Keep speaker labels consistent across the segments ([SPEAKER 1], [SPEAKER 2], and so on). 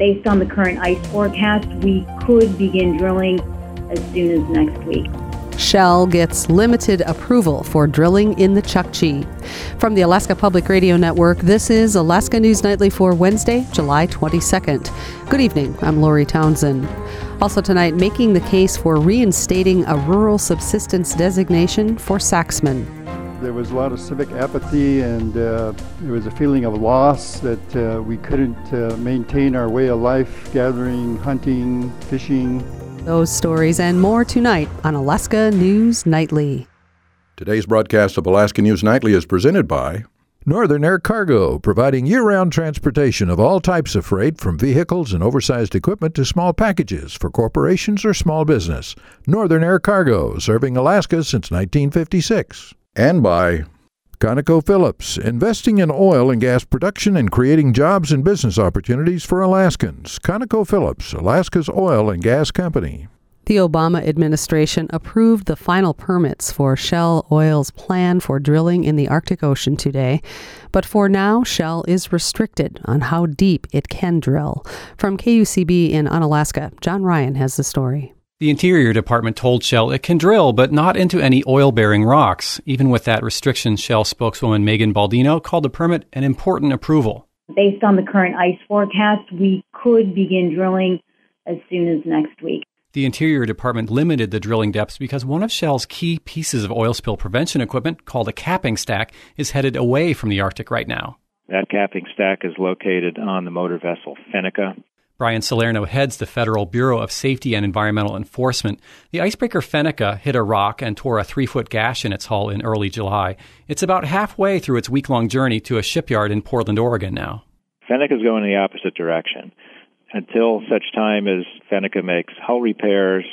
[SPEAKER 1] Based on the current ice forecast, we could begin drilling as soon as next week.
[SPEAKER 2] Shell gets limited approval for drilling in the Chukchi. From the Alaska Public Radio Network, this is Alaska News Nightly for Wednesday, July 22nd. Good evening, I'm Lori Townsend. Also tonight, making the case for reinstating a rural subsistence designation for Saxman.
[SPEAKER 3] There was a lot of civic apathy and there was a feeling of loss that we couldn't maintain our way of life, gathering, hunting, fishing.
[SPEAKER 2] Those stories and more tonight on Alaska News Nightly.
[SPEAKER 4] Today's broadcast of Alaska News Nightly is presented by
[SPEAKER 5] Northern Air Cargo, providing year-round transportation of all types of freight, from vehicles and oversized equipment to small packages for corporations or small business. Northern Air Cargo, serving Alaska since 1956.
[SPEAKER 4] And by
[SPEAKER 5] ConocoPhillips, investing in oil and gas production and creating jobs and business opportunities for Alaskans. ConocoPhillips, Alaska's oil and gas company.
[SPEAKER 2] The Obama administration approved the final permits for Shell Oil's plan for drilling in the Arctic Ocean today. But for now, Shell is restricted on how deep it can drill. From KUCB in Unalaska, John Ryan has the story.
[SPEAKER 6] The Interior Department told Shell it can drill, but not into any oil-bearing rocks. Even with that restriction, Shell spokeswoman Megan Baldino called the permit an important approval.
[SPEAKER 1] Based on the current ice forecast, we could begin drilling as soon as next week.
[SPEAKER 6] The Interior Department limited the drilling depths because one of Shell's key pieces of oil spill prevention equipment, called a capping stack, is headed away from the Arctic right now.
[SPEAKER 7] That capping stack is located on the motor vessel Fennica.
[SPEAKER 6] Brian Salerno heads the Federal Bureau of Safety and Environmental Enforcement. The icebreaker Fennica hit a rock and tore a 3-foot gash in its hull in early July. It's about halfway through its week-long journey to a shipyard in Portland, Oregon now.
[SPEAKER 7] Fennica's going in the opposite direction. Until such time as Fennica makes hull repairs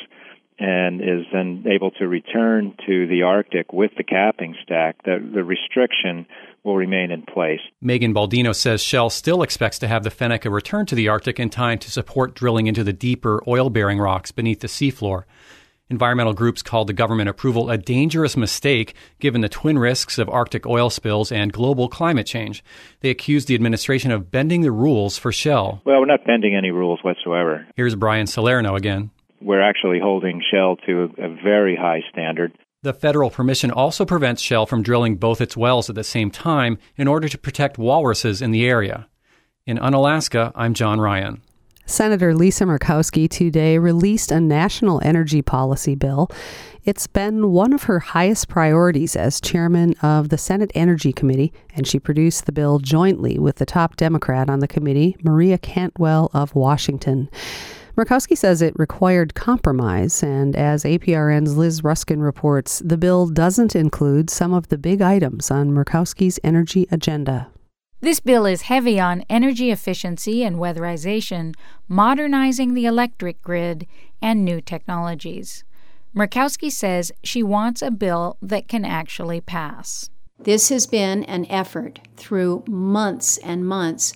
[SPEAKER 7] and is then able to return to the Arctic with the capping stack, the restriction will remain in place.
[SPEAKER 6] Megan Baldino says Shell still expects to have the Fennica return to the Arctic in time to support drilling into the deeper oil-bearing rocks beneath the seafloor. Environmental groups called the government approval a dangerous mistake given the twin risks of Arctic oil spills and global climate change. They accused the administration of bending the rules for Shell.
[SPEAKER 7] Well, we're not bending any rules whatsoever.
[SPEAKER 6] Here's Brian Salerno again.
[SPEAKER 7] We're actually holding Shell to a very high standard.
[SPEAKER 6] The federal permission also prevents Shell from drilling both its wells at the same time in order to protect walruses in the area. In Unalaska, I'm John Ryan.
[SPEAKER 2] Senator Lisa Murkowski today released a national energy policy bill. It's been one of her highest priorities as chairman of the Senate Energy Committee, and she produced the bill jointly with the top Democrat on the committee, Maria Cantwell of Washington. Murkowski says it required compromise, and as APRN's Liz Ruskin reports, the bill doesn't include some of the big items on Murkowski's energy agenda.
[SPEAKER 8] This bill is heavy on energy efficiency and weatherization, modernizing the electric grid, and new technologies. Murkowski says she wants a bill that can actually pass.
[SPEAKER 9] This has been an effort through months and months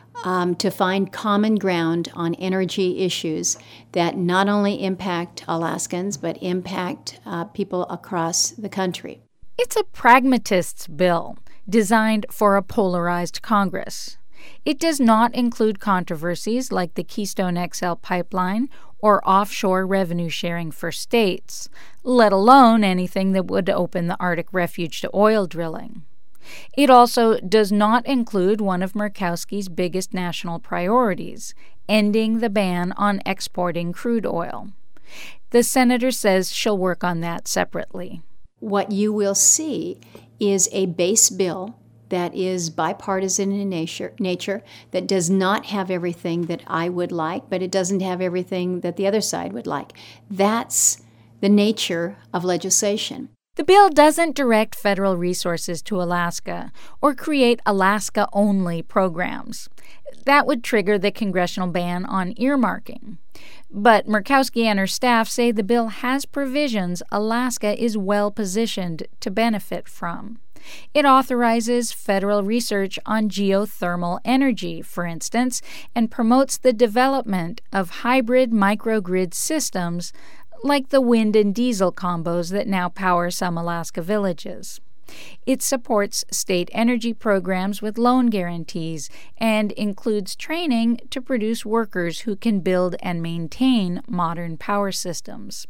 [SPEAKER 9] to find common ground on energy issues that not only impact Alaskans, but impact people across the country.
[SPEAKER 8] It's a pragmatist's bill designed for a polarized Congress. It does not include controversies like the Keystone XL pipeline or offshore revenue sharing for states, let alone anything that would open the Arctic refuge to oil drilling. It also does not include one of Murkowski's biggest national priorities, ending the ban on exporting crude oil. The senator says she'll work on that separately.
[SPEAKER 9] What you will see is a base bill that is bipartisan in nature, that does not have everything that I would like, but it doesn't have everything that the other side would like. That's the nature of legislation.
[SPEAKER 8] The bill doesn't direct federal resources to Alaska or create Alaska-only programs. That would trigger the congressional ban on earmarking. But Murkowski and her staff say the bill has provisions Alaska is well-positioned to benefit from. It authorizes federal research on geothermal energy, for instance, and promotes the development of hybrid microgrid systems like the wind and diesel combos that now power some Alaska villages. It supports state energy programs with loan guarantees and includes training to produce workers who can build and maintain modern power systems.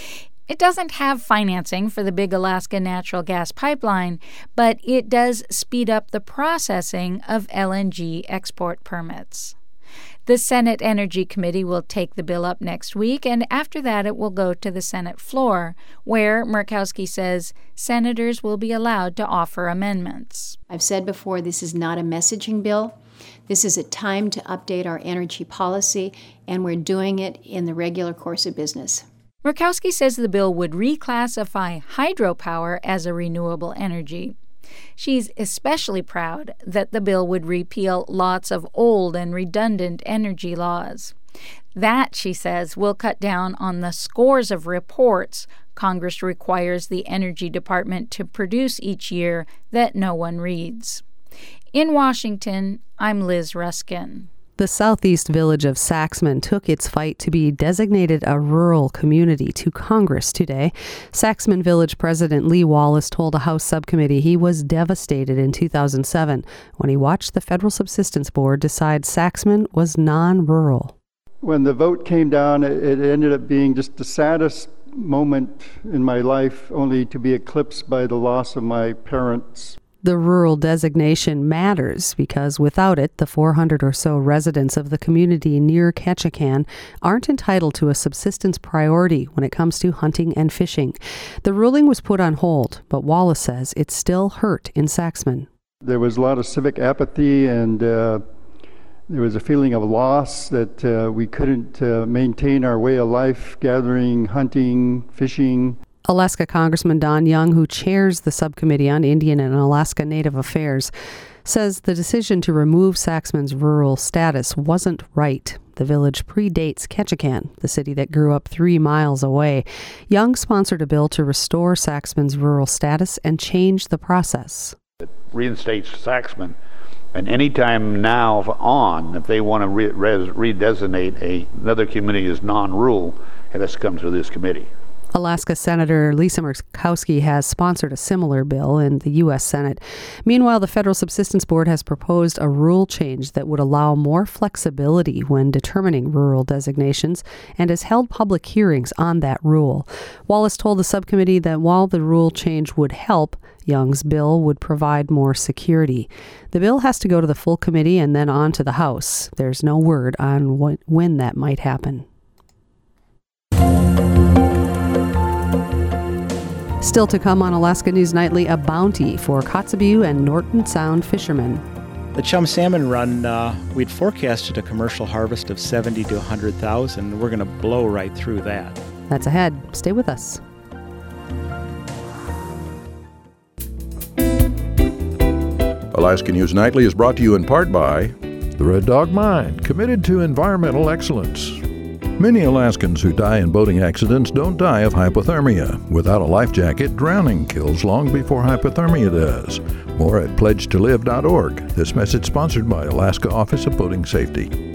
[SPEAKER 8] It doesn't have financing for the big Alaska natural gas pipeline, but it does speed up the processing of LNG export permits. The Senate Energy Committee will take the bill up next week, and after that it will go to the Senate floor, where Murkowski says senators will be allowed to offer amendments.
[SPEAKER 9] I've said before, this is not a messaging bill. This is a time to update our energy policy, and we're doing it in the regular course of business.
[SPEAKER 8] Murkowski says the bill would reclassify hydropower as a renewable energy. She's especially proud that the bill would repeal lots of old and redundant energy laws. That, she says, will cut down on the scores of reports Congress requires the Energy Department to produce each year that no one reads. In Washington, I'm Liz Ruskin.
[SPEAKER 2] The southeast village of Saxman took its fight to be designated a rural community to Congress today. Saxman Village President Lee Wallace told a House subcommittee he was devastated in 2007 when he watched the Federal Subsistence Board decide Saxman was non-rural.
[SPEAKER 3] When the vote came down, it ended up being just the saddest moment in my life, only to be eclipsed by the loss of my parents.
[SPEAKER 2] The rural designation matters because without it, the 400 or so residents of the community near Ketchikan aren't entitled to a subsistence priority when it comes to hunting and fishing. The ruling was put on hold, but Wallace says it still hurt in Saxman.
[SPEAKER 3] There was a lot of civic apathy, and there was a feeling of loss that we couldn't maintain our way of life, gathering, hunting, fishing.
[SPEAKER 2] Alaska Congressman Don Young, who chairs the subcommittee on Indian and Alaska Native Affairs, says the decision to remove Saxman's rural status wasn't right. The village predates Ketchikan, the city that grew up 3 miles away. Young sponsored a bill to restore Saxman's rural status and change the process.
[SPEAKER 10] It reinstates Saxman, and anytime now on, if they want to redesignate another community as non-rural, it has to come through this committee.
[SPEAKER 2] Alaska Senator Lisa Murkowski has sponsored a similar bill in the U.S. Senate. Meanwhile, the Federal Subsistence Board has proposed a rule change that would allow more flexibility when determining rural designations and has held public hearings on that rule. Wallace told the subcommittee that while the rule change would help, Young's bill would provide more security. The bill has to go to the full committee and then on to the House. There's no word on when that might happen. Still to come on Alaska News Nightly, a bounty for Kotzebue and Norton Sound fishermen.
[SPEAKER 11] The chum salmon run, we'd forecasted a commercial harvest of 70 to 100,000. We're going to blow right through that.
[SPEAKER 2] That's ahead. Stay with us.
[SPEAKER 4] Alaska News Nightly is brought to you in part by
[SPEAKER 5] the Red Dog Mine, committed to environmental excellence. Many Alaskans who die in boating accidents don't die of hypothermia. Without a life jacket, drowning kills long before hypothermia does. More at pledgetolive.org. This message sponsored by Alaska Office of Boating Safety.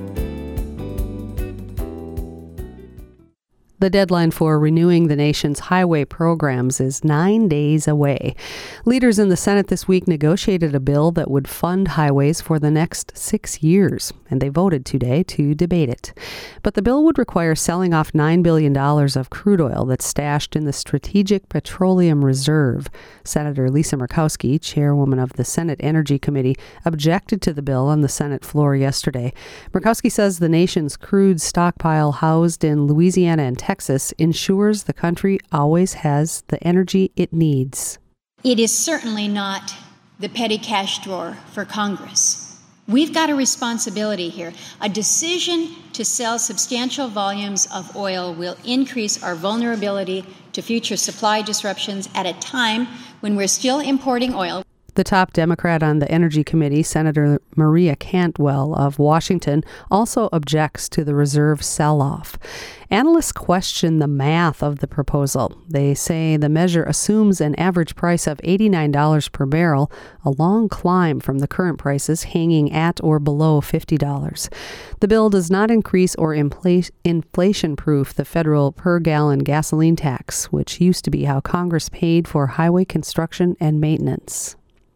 [SPEAKER 2] The deadline for renewing the nation's highway programs is 9 days away. Leaders in the Senate this week negotiated a bill that would fund highways for the next 6 years, and they voted today to debate it. But the bill would require selling off $9 billion of crude oil that's stashed in the Strategic Petroleum Reserve. Senator Lisa Murkowski, chairwoman of the Senate Energy Committee, objected to the bill on the Senate floor yesterday. Murkowski says the nation's crude stockpile housed in Louisiana and Texas ensures the country always has the energy it needs.
[SPEAKER 12] It is certainly not the petty cash drawer for Congress. We've got a responsibility here. A decision to sell substantial volumes of oil will increase our vulnerability to future supply disruptions at a time when we're still importing oil.
[SPEAKER 2] The top Democrat on the Energy Committee, Senator Maria Cantwell of Washington, also objects to the reserve sell-off. Analysts question the math of the proposal. They say the measure assumes an average price of $89 per barrel, a long climb from the current prices hanging at or below $50. The bill does not increase or inflation-proof the federal per-gallon gasoline tax, which used to be how Congress paid for highway construction and maintenance.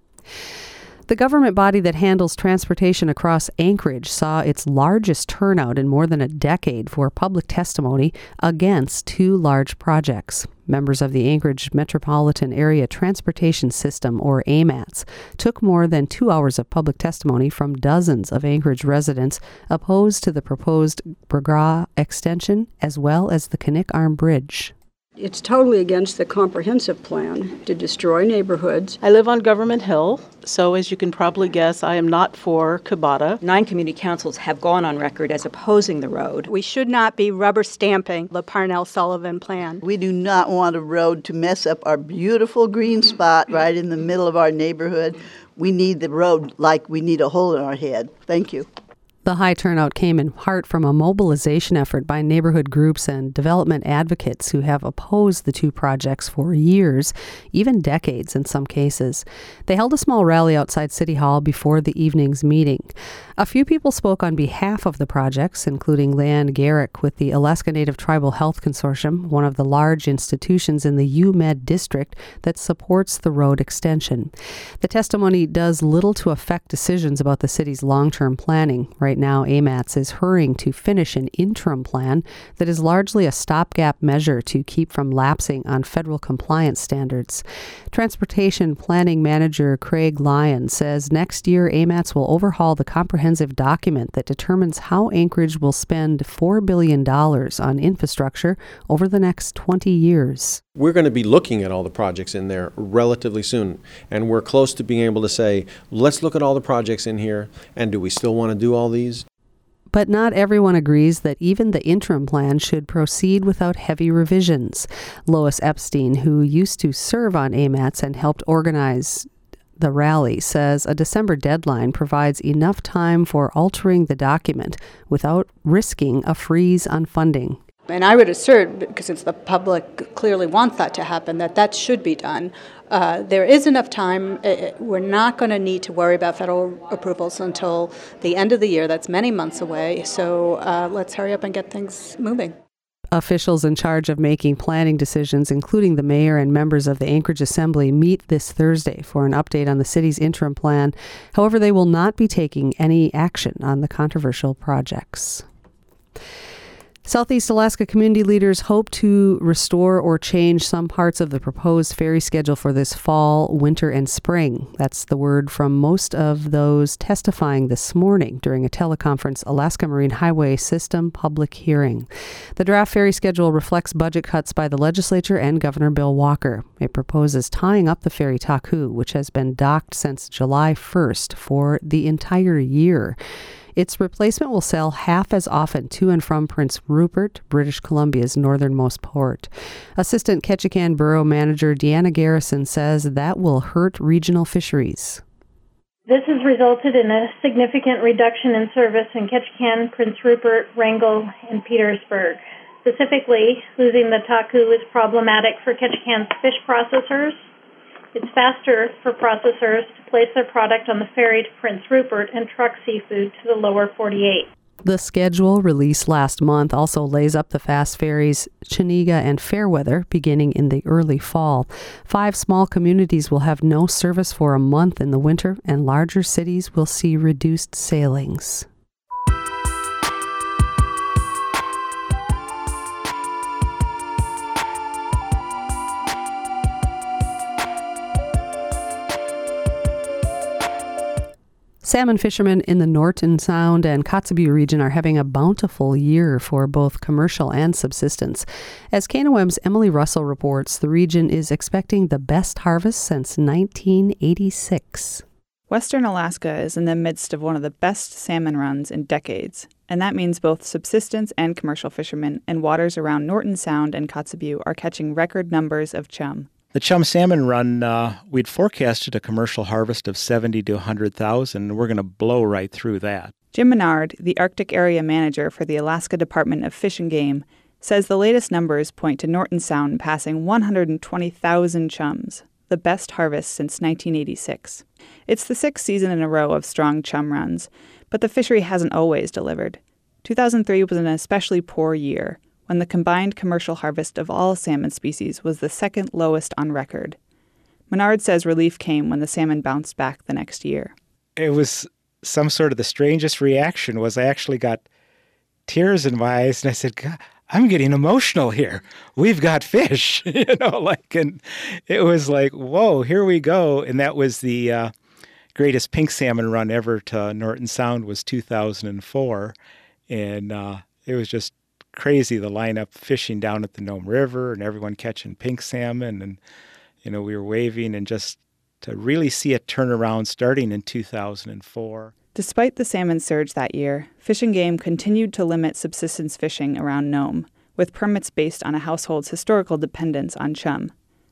[SPEAKER 2] The government body that handles transportation across Anchorage saw its largest turnout in more than a decade for public testimony against two large projects. Members of the Anchorage Metropolitan Area Transportation System, or AMATS, took more than 2 hours of public testimony from dozens of Anchorage residents opposed to the proposed Bergara extension as well as the Knik Arm Bridge.
[SPEAKER 13] It's totally against the comprehensive plan to destroy neighborhoods.
[SPEAKER 14] I live on Government Hill, so as you can probably guess, I am not for Kabata.
[SPEAKER 15] 9 community councils have gone on record as opposing the road.
[SPEAKER 16] We should not be rubber stamping the Parnell-Sullivan plan.
[SPEAKER 17] We do not want a road to mess up our beautiful green spot right in the middle of our neighborhood. We need the road like we need a hole in our head. Thank you.
[SPEAKER 2] The high turnout came in part from a mobilization effort by neighborhood groups and development advocates who have opposed the two projects for years, even decades in some cases. They held a small rally outside City Hall before the evening's meeting. A few people spoke on behalf of the projects, including Leanne Garrick with the Alaska Native Tribal Health Consortium, one of the large institutions in the UMed district that supports the road extension. The testimony does little to affect decisions about the city's long-term planning. Right now, AMATS is hurrying to finish an interim plan that is largely a stopgap measure to keep from lapsing on federal compliance standards. Transportation Planning Manager Craig Lyon says next year AMATS will overhaul the comprehensive document that determines how Anchorage will spend $4 billion on infrastructure over the next 20 years.
[SPEAKER 18] We're going to be looking at all the projects in there relatively soon, and we're close to being able to say, let's look at all the projects in here, and do we still want to do all these?
[SPEAKER 2] But not everyone agrees that even the interim plan should proceed without heavy revisions. Lois Epstein, who used to serve on AMATS and helped organize the rally, says a December deadline provides enough time for altering the document without risking a freeze on funding.
[SPEAKER 16] And I would assert, because since the public clearly wants that to happen, that should be done. There is enough time. We're not going to need to worry about federal approvals until the end of the year. That's many months away. So let's hurry up and get things moving.
[SPEAKER 2] Officials in charge of making planning decisions, including the mayor and members of the Anchorage Assembly, meet this Thursday for an update on the city's interim plan. However, they will not be taking any action on the controversial projects. Southeast Alaska community leaders hope to restore or change some parts of the proposed ferry schedule for this fall, winter, and spring. That's the word from most of those testifying this morning during a teleconference Alaska Marine Highway System public hearing. The draft ferry schedule reflects budget cuts by the legislature and Governor Bill Walker. It proposes tying up the ferry Taku, which has been docked since July 1st for the entire year. Its replacement will sail half as often to and from Prince Rupert, British Columbia's northernmost port. Assistant Ketchikan Borough Manager Deanna Garrison says that will hurt regional fisheries.
[SPEAKER 19] This has resulted in a significant reduction in service in Ketchikan, Prince Rupert, Wrangell, and Petersburg. Specifically, losing the Taku is problematic for Ketchikan's fish processors. It's faster for processors to place their product on the ferry to Prince Rupert and truck seafood to the lower 48.
[SPEAKER 2] The schedule, released last month, also lays up the fast ferries Chiniga and Fairweather beginning in the early fall. 5 small communities will have no service for a month in the winter, and larger cities will see reduced sailings. Salmon fishermen in the Norton Sound and Kotzebue region are having a bountiful year for both commercial and subsistence. As KNOM's Emily Russell reports, the region is expecting the best harvest since 1986.
[SPEAKER 20] Western Alaska is in the midst of one of the best salmon runs in decades, and that means both subsistence and commercial fishermen in waters around Norton Sound and Kotzebue are catching record numbers of chum.
[SPEAKER 11] The chum salmon run, we'd forecasted a commercial harvest of 70 to 100,000, and we're going to blow right through that.
[SPEAKER 20] Jim Menard, the Arctic Area Manager for the Alaska Department of Fish and Game, says the latest numbers point to Norton Sound passing 120,000 chums, the best harvest since 1986. It's the sixth season in a row of strong chum runs, but the fishery hasn't always delivered. 2003 was an especially poor year, when the combined commercial harvest of all salmon species was the second lowest on record. Menard says relief came when the salmon bounced back the next year.
[SPEAKER 11] It was some sort of the strangest reaction was I actually got tears in my eyes, and I said, God, I'm getting emotional here. We've got fish, and it was like, whoa, here we go. And that was the greatest pink salmon run ever to Norton Sound was 2004. And it was just crazy, the lineup fishing down at the Nome River and everyone catching pink salmon. And, we were waving, and just to really see it turn around starting in 2004.
[SPEAKER 20] Despite the salmon surge that year, Fish and Game continued to limit subsistence fishing around Nome, with permits based on a household's historical dependence on chum.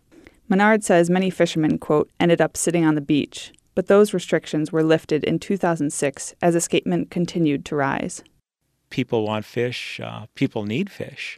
[SPEAKER 20] Menard says many fishermen, quote, ended up sitting on the beach, but those restrictions were lifted in 2006 as escapement continued to rise.
[SPEAKER 11] People want fish, people need fish,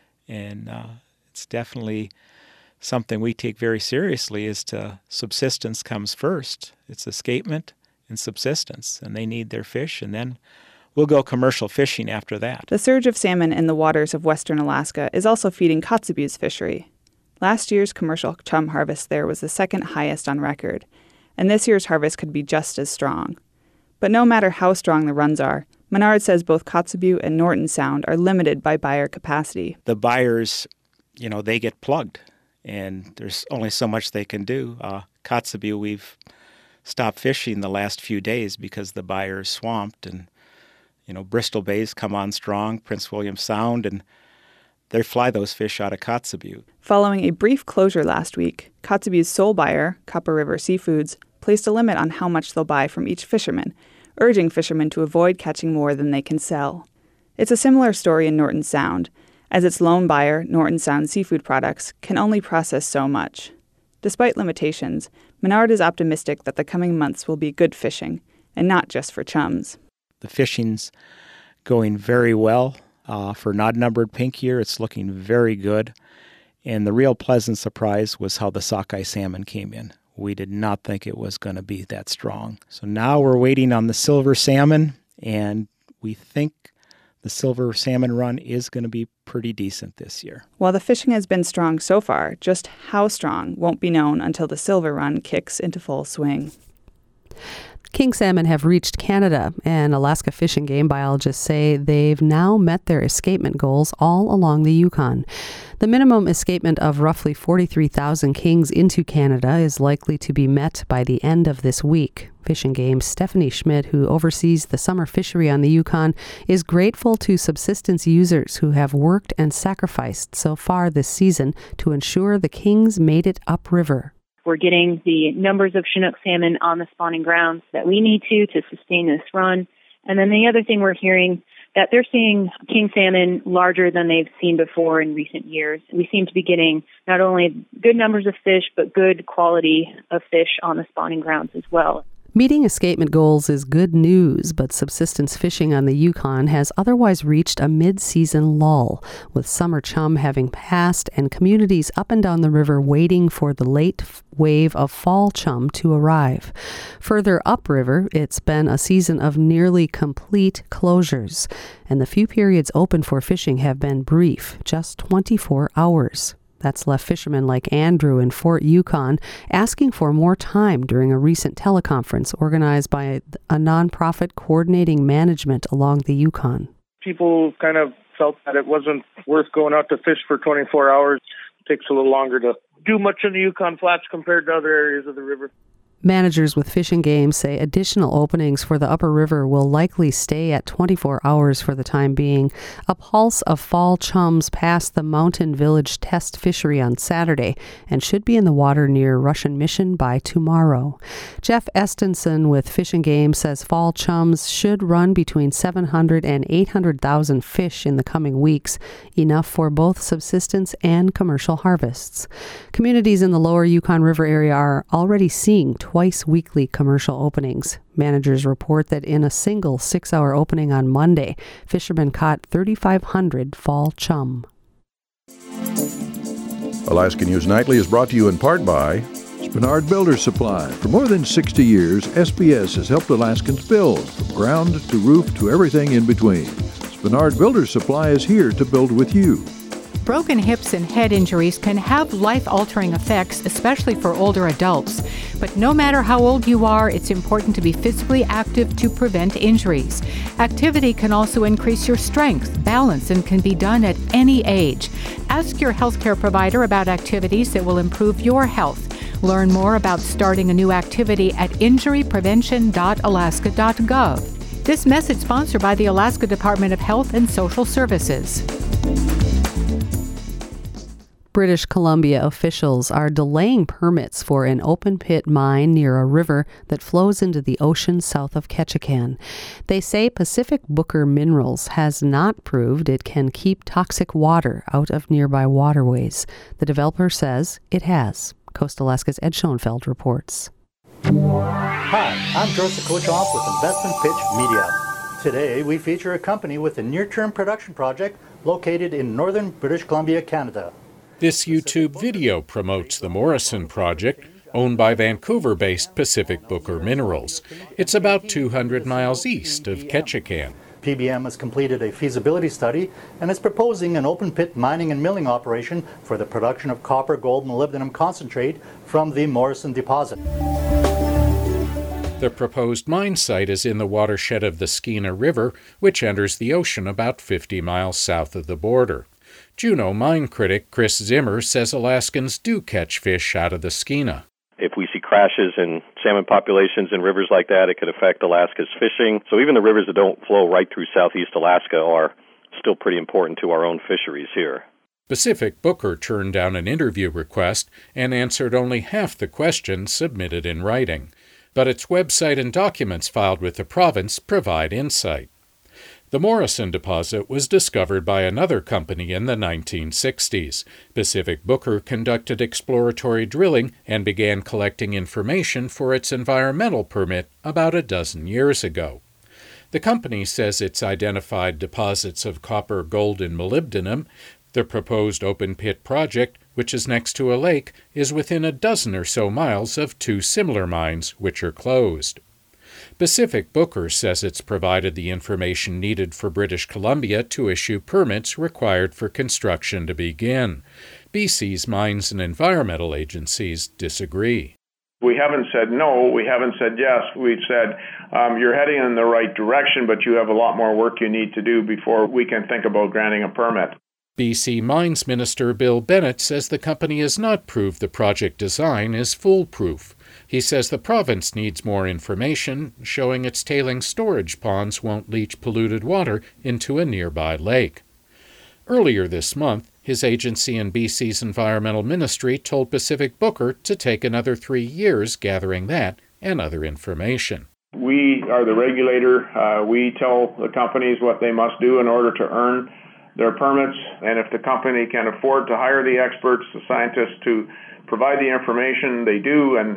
[SPEAKER 11] and it's definitely something we take very seriously as to subsistence comes first. It's escapement and subsistence, and they need their fish, and then we'll go commercial fishing after that.
[SPEAKER 20] The surge of salmon in the waters of western Alaska is also feeding Kotzebue's fishery. Last year's commercial chum harvest there was the second highest on record, and this year's harvest could be just as strong. But no matter how strong the runs are, Menard says both Kotzebue and Norton Sound are limited by buyer capacity.
[SPEAKER 11] The buyers, they get plugged, and there's only so much they can do. Kotzebue, we've stopped fishing the last few days because the buyer is swamped, and Bristol Bay's come on strong, Prince William Sound, and they fly those fish out of Kotzebue.
[SPEAKER 20] Following a brief closure last week, Kotzebue's sole buyer, Copper River Seafoods, placed a limit on how much they'll buy from each fisherman, urging fishermen to avoid catching more than they can sell. It's a similar story in Norton Sound, as its lone buyer, Norton Sound Seafood Products, can only process so much. Despite limitations, Menard is optimistic that the coming months will be good fishing, and not just for chums.
[SPEAKER 11] The fishing's going very well. For an odd-numbered pink year, it's looking very good. And the real pleasant surprise was how the sockeye salmon came in. We did not think it was going to be that strong. So now we're waiting on the silver salmon, and we think the silver salmon run is going to be pretty decent this year.
[SPEAKER 20] While the fishing has been strong so far, just how strong won't be known until the silver run kicks into full swing.
[SPEAKER 2] King salmon have reached Canada, and Alaska Fish and Game biologists say they've now met their escapement goals all along the Yukon. The minimum escapement of roughly 43,000 kings into Canada is likely to be met by the end of this week. Fish and Game's Stephanie Schmidt, who oversees the summer fishery on the Yukon, is grateful to subsistence users who have worked and sacrificed so far this season to ensure the kings made it upriver.
[SPEAKER 21] We're getting the numbers of Chinook salmon on the spawning grounds that we need to sustain this run. And then the other thing we're hearing, that they're seeing king salmon larger than they've seen before in recent years. We seem to be getting not only good numbers of fish, but good quality of fish on the spawning grounds as well.
[SPEAKER 2] Meeting escapement goals is good news, but subsistence fishing on the Yukon has otherwise reached a mid-season lull, with summer chum having passed and communities up and down the river waiting for the late wave of fall chum to arrive. Further upriver, it's been a season of nearly complete closures, and the few periods open for fishing have been brief, just 24 hours. That's left fishermen like Andrew in Fort Yukon asking for more time during a recent teleconference organized by a nonprofit coordinating management along the Yukon.
[SPEAKER 22] People kind of felt that it wasn't worth going out to fish for 24 hours. It takes a little longer to do much in the Yukon Flats compared to other areas of the river.
[SPEAKER 2] Managers with Fish and Game say additional openings for the upper river will likely stay at 24 hours for the time being. A pulse of fall chums passed the Mountain Village test fishery on Saturday and should be in the water near Russian Mission by tomorrow. Jeff Estenson with Fish and Game says fall chums should run between 700 and 800,000 fish in the coming weeks, enough for both subsistence and commercial harvests. Communities in the lower Yukon River area are already seeing twice weekly commercial openings. Managers report that in a single 6-hour opening on Monday, fishermen caught 3,500 fall chum.
[SPEAKER 4] Alaska News Nightly is brought to you in part by
[SPEAKER 5] Spenard Builder Supply. For more than 60 years, SBS has helped Alaskans build, from ground to roof to everything in between. Spenard Builder Supply is here to build with you.
[SPEAKER 1] Broken hips and head injuries can have life-altering effects, especially for older adults. But no matter how old you are, it's important to be physically active to prevent injuries. Activity can also increase your strength, balance, and can be done at any age. Ask your healthcare provider about activities that will improve your health. Learn more about starting a new activity at injuryprevention.alaska.gov. This message sponsored by the Alaska Department of Health and Social Services.
[SPEAKER 2] British Columbia officials are delaying permits for an open-pit mine near a river that flows into the ocean south of Ketchikan. They say Pacific Booker Minerals has not proved it can keep toxic water out of nearby waterways. The developer says it has. Coast Alaska's Ed Schoenfeld reports.
[SPEAKER 7] Hi, I'm Joseph Kochoff with Investment Pitch Media. Today, we feature a company with a near-term production project located in northern British Columbia, Canada.
[SPEAKER 23] This YouTube video promotes the Morrison Project, owned by Vancouver-based Pacific Booker Minerals. It's about 200 miles east of Ketchikan.
[SPEAKER 7] PBM has completed a feasibility study and is proposing an open-pit mining and milling operation for the production of copper, gold, and molybdenum concentrate from the Morrison deposit.
[SPEAKER 23] The proposed mine site is in the watershed of the Skeena River, which enters the ocean about 50 miles south of the border. Juneau mine critic Chris Zimmer says Alaskans do catch fish out of the Skeena.
[SPEAKER 24] If we see crashes in salmon populations in rivers like that, it could affect Alaska's fishing. So even the rivers that don't flow right through southeast Alaska are still pretty important to our own fisheries here.
[SPEAKER 23] Pacific Booker turned down an interview request and answered only half the questions submitted in writing. But its website and documents filed with the province provide insight. The Morrison deposit was discovered by another company in the 1960s. Pacific Booker conducted exploratory drilling and began collecting information for its environmental permit about a dozen years ago. The company says it's identified deposits of copper, gold, and molybdenum. The proposed open-pit project, which is next to a lake, is within a dozen or so miles of two similar mines, which are closed. Pacific Booker says it's provided the information needed for British Columbia to issue permits required for construction to begin. BC's Mines and Environmental Agencies disagree.
[SPEAKER 22] We haven't said no, we haven't said yes. We've said you're heading in the right direction, but you have a lot more work you need to do before we can think about granting a permit.
[SPEAKER 23] BC Mines Minister Bill Bennett says the company has not proved the project design is foolproof. He says the province needs more information showing its tailings storage ponds won't leach polluted water into a nearby lake. Earlier this month, his agency and BC's Environmental Ministry told Pacific Booker to take another 3 years gathering that and other information.
[SPEAKER 22] We are the regulator. We tell the companies what they must do in order to earn their permits, and if the company can afford to hire the experts, the scientists to provide the information, they do, and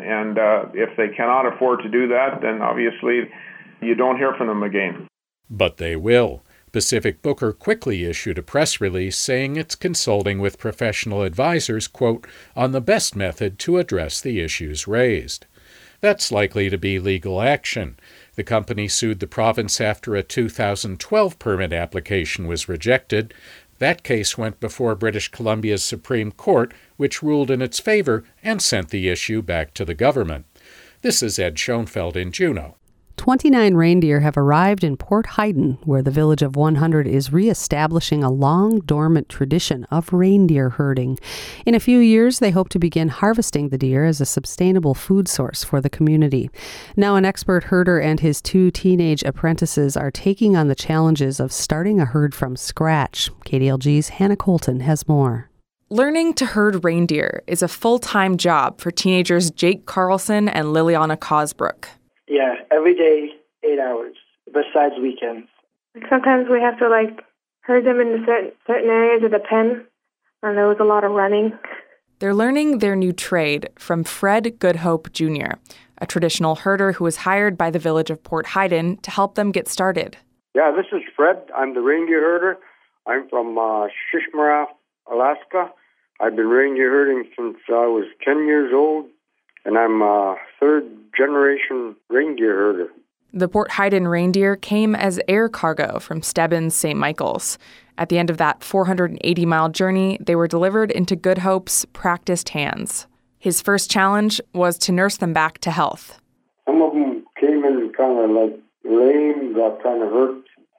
[SPEAKER 22] if they cannot afford to do that, then obviously you don't hear from them again.
[SPEAKER 23] But they will. Pacific Booker quickly issued a press release saying it's consulting with professional advisors, quote, on the best method to address the issues raised. That's likely to be legal action. The company sued the province after a 2012 permit application was rejected. That case went before British Columbia's Supreme Court, which ruled in its favor and sent the issue back to the government. This is Ed Schoenfeld in Juneau.
[SPEAKER 2] 29 reindeer have arrived in Port Heiden, where the Village of 100 is reestablishing a long dormant tradition of reindeer herding. In a few years, they hope to begin harvesting the deer as a sustainable food source for the community. Now, an expert herder and his 2 teenage apprentices are taking on the challenges of starting a herd from scratch. KDLG's Hannah Colton has more.
[SPEAKER 3] Learning to herd reindeer is a full-time job for teenagers Jake Carlson and Liliana Cosbrook.
[SPEAKER 6] Yeah, every day, 8 hours, besides weekends.
[SPEAKER 8] Sometimes we have to, herd them in certain areas of the pen, and there was a lot of running.
[SPEAKER 3] They're learning their new trade from Fred Goodhope Jr., a traditional herder who was hired by the Village of Port Heiden to help them get started.
[SPEAKER 9] Yeah, this is Fred. I'm the reindeer herder. I'm from Shishmaref, Alaska. I've been reindeer herding since I was 10 years old, and I'm a third-generation reindeer herder.
[SPEAKER 3] The Port Heiden reindeer came as air cargo from Stebbins St. Michael's. At the end of that 480-mile journey, they were delivered into Goodhope's practiced hands. His first challenge was to nurse them back to health.
[SPEAKER 9] Some of them came in kind of lame, got kind of hurt.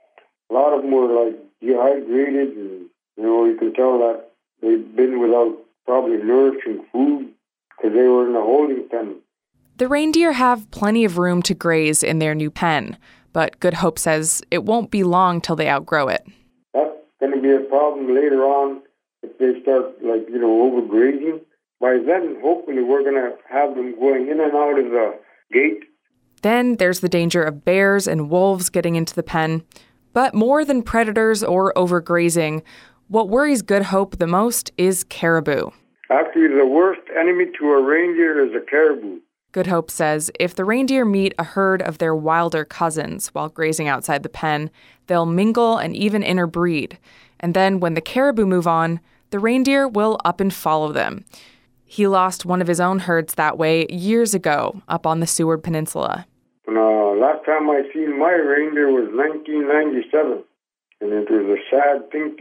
[SPEAKER 9] A lot of them were dehydrated, and you can tell that they've been without probably nourishing food because they were in a holding pen.
[SPEAKER 3] The reindeer have plenty of room to graze in their new pen, but Goodhope says it won't be long till they outgrow it.
[SPEAKER 9] That's going to be a problem later on if they start, overgrazing. By then, hopefully, we're going to have them going in and out of the gate.
[SPEAKER 3] Then there's the danger of bears and wolves getting into the pen. But more than predators or overgrazing, what worries Goodhope the most is caribou.
[SPEAKER 9] Actually, the worst enemy to a reindeer is a caribou.
[SPEAKER 3] Goodhope says if the reindeer meet a herd of their wilder cousins while grazing outside the pen, they'll mingle and even interbreed. And then when the caribou move on, the reindeer will up and follow them. He lost one of his own herds that way years ago up on the Seward Peninsula.
[SPEAKER 9] Last time I seen my reindeer was 1997, and it was a sad thing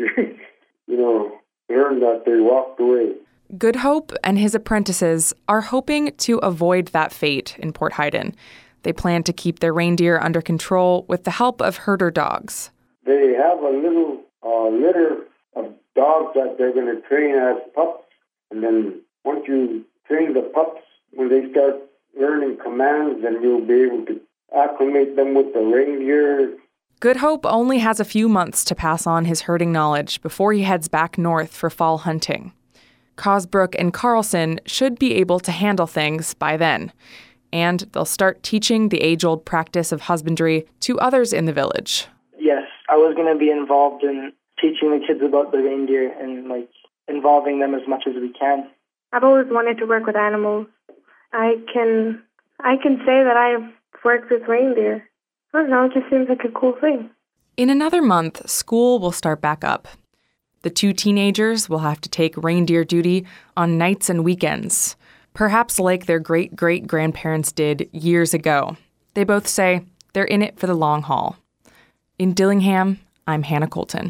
[SPEAKER 9] to, learn that they walked away.
[SPEAKER 3] Goodhope and his apprentices are hoping to avoid that fate in Port Heiden. They plan to keep their reindeer under control with the help of herder dogs.
[SPEAKER 9] They have a little litter of dogs that they're going to train as pups, and then once you train the pups, when they start learning commands, then you'll be able to acclimate them with the reindeer.
[SPEAKER 3] Goodhope only has a few months to pass on his herding knowledge before he heads back north for fall hunting. Cosbrook and Carlson should be able to handle things by then, and they'll start teaching the age-old practice of husbandry to others in the village.
[SPEAKER 6] Yes, I was going to be involved in teaching the kids about the reindeer and involving them as much as we can.
[SPEAKER 8] I've always wanted to work with animals. I can say that I've worked with reindeer. I don't know, it just seems like a cool thing.
[SPEAKER 3] In another month, school will start back up. The 2 teenagers will have to take reindeer duty on nights and weekends, perhaps like their great-great-grandparents did years ago. They both say they're in it for the long haul. In Dillingham, I'm Hannah Colton.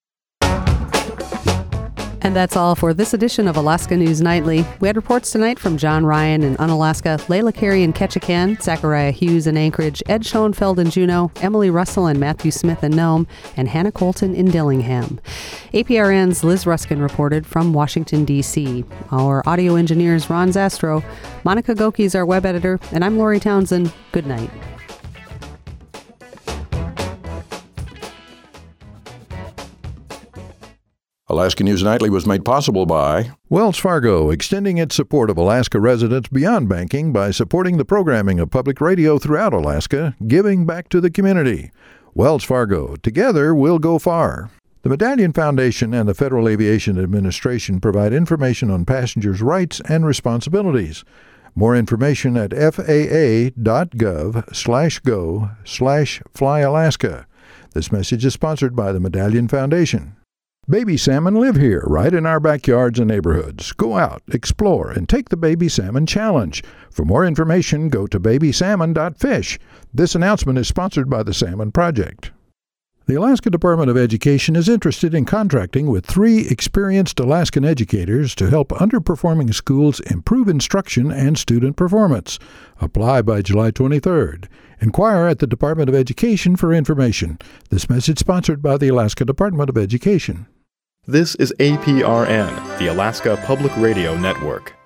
[SPEAKER 2] And that's all for this edition of Alaska News Nightly. We had reports tonight from John Ryan in Unalaska, Layla Carey in Ketchikan, Zachariah Hughes in Anchorage, Ed Schoenfeld in Juneau, Emily Russell and Matthew Smith in Nome, and Hannah Colton in Dillingham. APRN's Liz Ruskin reported from Washington, D.C. Our audio engineer is Ron Zastro. Monica Goki is our web editor, and I'm Lori Townsend. Good night.
[SPEAKER 4] Alaska News Nightly was made possible by
[SPEAKER 5] Wells Fargo, extending its support of Alaska residents beyond banking by supporting the programming of public radio throughout Alaska, giving back to the community. Wells Fargo, together we'll go far. The Medallion Foundation and the Federal Aviation Administration provide information on passengers' rights and responsibilities. More information at faa.gov/go/flyalaska. This message is sponsored by the Medallion Foundation. Baby salmon live here, right in our backyards and neighborhoods. Go out, explore, and take the Baby Salmon Challenge. For more information, go to babysalmon.fish. This announcement is sponsored by the Salmon Project. The Alaska Department of Education is interested in contracting with 3 experienced Alaskan educators to help underperforming schools improve instruction and student performance. Apply by July 23rd. Inquire at the Department of Education for information. This message sponsored by the Alaska Department of Education.
[SPEAKER 10] This is APRN, the Alaska Public Radio Network.